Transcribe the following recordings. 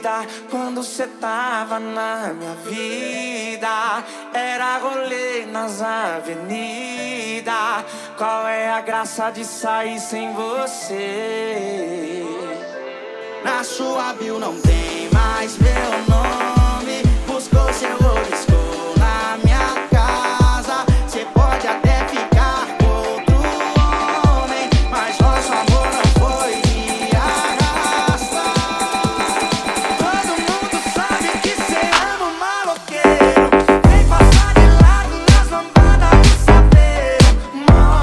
vida, quando cê tava na minha vida, era rolê nas avenidas. Qual é a graça de sair sem você? Na sua bio não tem mais meu nome. Buscou seu riscou na minha casa. Cê pode até ficar com outro homem, mas nosso amor não foi de arrasta. Todo mundo sabe que cê ama o maloqueiro. Vem passar de lado nas lambadas de saveiro. Mó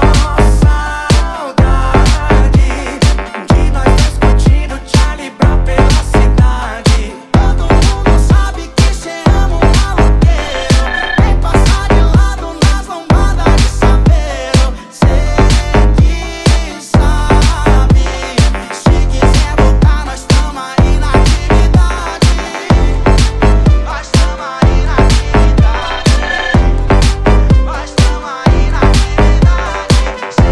saudade de nós dois curtindo Charlie Brown pela cidade. Todo mundo sabe que cê ama o maloqueiro. Vem passar de lado nas lambadas de saveiro. Cê que sabe. Se quiser voltar, nós tamo aí na atividade. Nós tamo aí na atividade. Nós tamo aí na atividade. Cê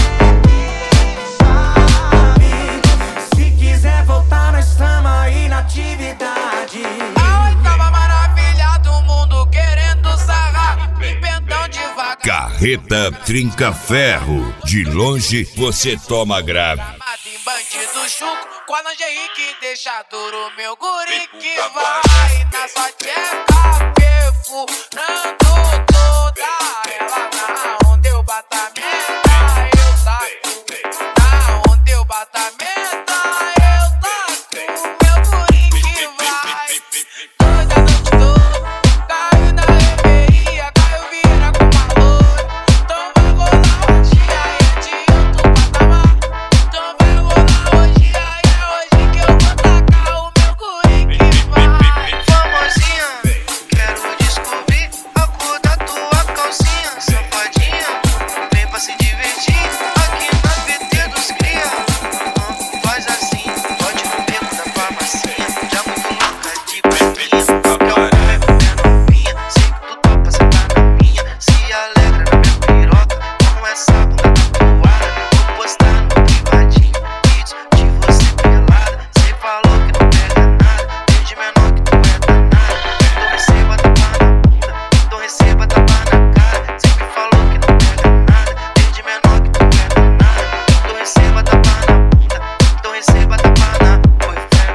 que sabe. Se quiser voltar, nós tamo aí na atividade. A oitava maravilha do mundo querendo sarrar, pimpentão devagar. Carreta Trinca Ferro. De longe você toma grave. Amado em bandido chuco, com a lingerie que deixa duro meu guri que vai na sua tcheca, perfurando toda ela. Na onde eu bato a meta, eu taco. Na onde eu bato a meta, eu taco. Meu guri que vai toda noite toda. Caiu na reveria, caiu vira com valor. Então vai rolar hoje, aí é de outro patamar. Então vai rolar hoje, aí é hoje que eu vou tacar o meu guri que vai. Famosinha, quero descobrir a cor da tua calcinha. Safadinha, vem pra se divertir aqui na PT dos cria. Faz assim, pode no beco da farmacinha. Já muito louca de boquinha. Quer um bebê novinha, sei que tu topa sentar na minha. Se alegra na minha piroca, com essa bunda tatuada. Vou postar no privadinho vídeos de você pelada. Cê falou que não pega nada, desde menor que tu é danada. Então receba tapa na bunda, então receba tapa na cara. Cê me falou que não pega nada, desde menor que tu é danada. Então receba tapa na bunda, então receba tapa na. Oi, vem.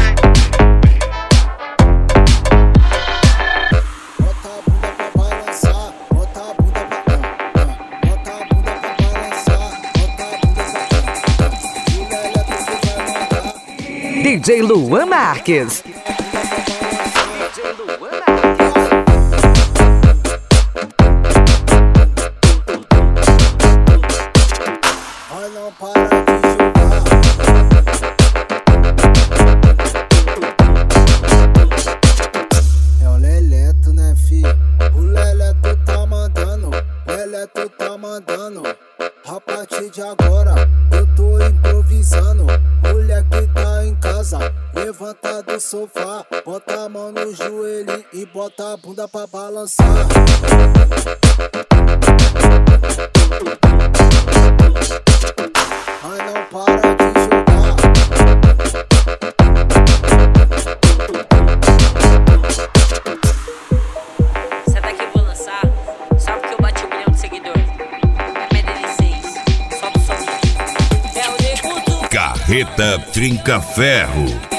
Bota a bunda pra balançar, bota a bunda pra bota a bunda pra balançar, bota a bunda pra Julia Elétrico vai mandar. DJ Luan Marques. Vai não para de jogar. É o Leleto, né, fi? O Leleto tá mandando, o Leleto tá mandando. A partir de agora, eu tô improvisando. Mulher que tá em casa, levanta do sofá, bota a mão no joelho e bota a bunda pra balançar. Mas não para de jogar. Senta aqui, vou lançar. Só porque eu bati 1 milhão de seguidores. É PDL6. Solta o som. É o Negudo. Carreta Trinca Ferro.